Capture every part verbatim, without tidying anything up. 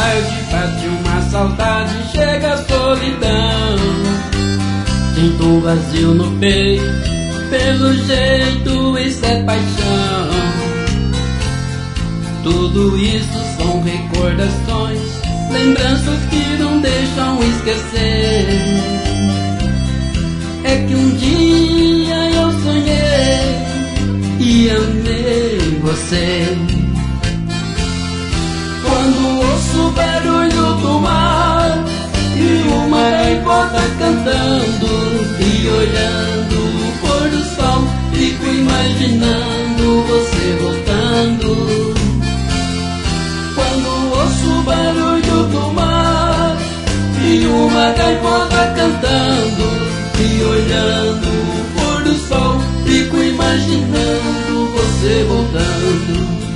tarde bate uma saudade, chega a solidão. Sinto um vazio no peito, pelo jeito isso é paixão. Tudo isso são recordações, lembranças que não deixam esquecer. É que um dia eu sonhei e amei você. Quando ouço o barulho do mar e uma gaivota cantando, e olhando o pôr do sol, fico imaginando você voltando. Quando ouço o barulho do mar e uma gaivota cantando, e olhando o pôr do sol, fico imaginando você voltando.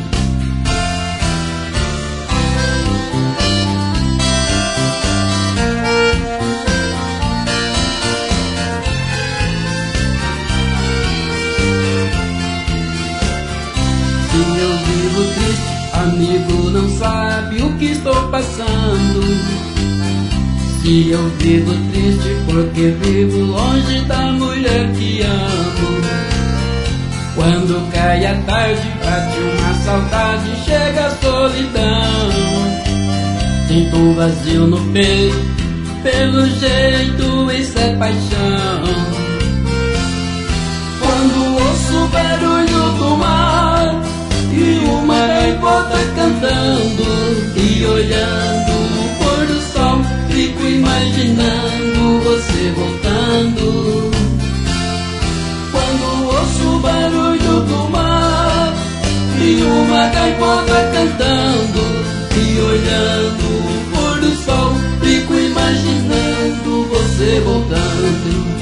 Se eu vivo triste, amigo não sabe o que estou passando. Se eu vivo triste porque vivo longe da mulher que amo. Quando cai a tarde bate uma saudade, chega a solidão. Sinto um vazio no peito, pelo jeito isso é paixão. Quando ouço o barulho do mar e uma gaivota cantando, e olhando o pôr do sol, fico imaginando você voltando. Quando ouço o barulho do mar e uma gaivota cantando, e olhando o pôr do sol, fico imaginando você voltando.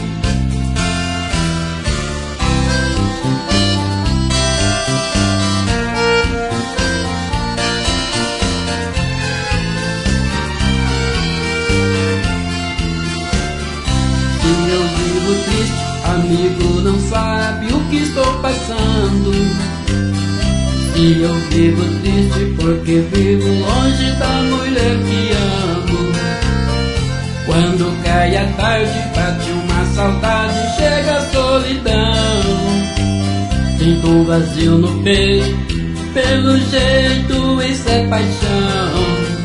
Triste, amigo não sabe o que estou passando. Se eu vivo triste porque vivo longe da mulher que amo. Quando cai a tarde bate uma saudade, chega a solidão. Sinto um vazio no peito, pelo jeito isso é paixão.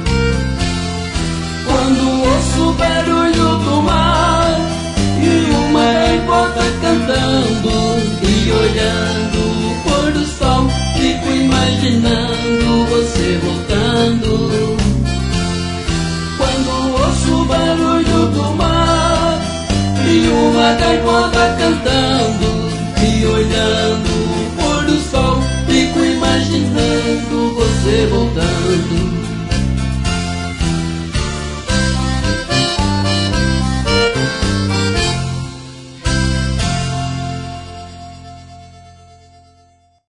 Quando ouço o barulho do mar e uma gaivota cantando, e olhando o pôr do sol, fico imaginando você voltando. Quando ouço o barulho do mar e uma gaivota cantando, e olhando o pôr do sol, fico imaginando você voltando.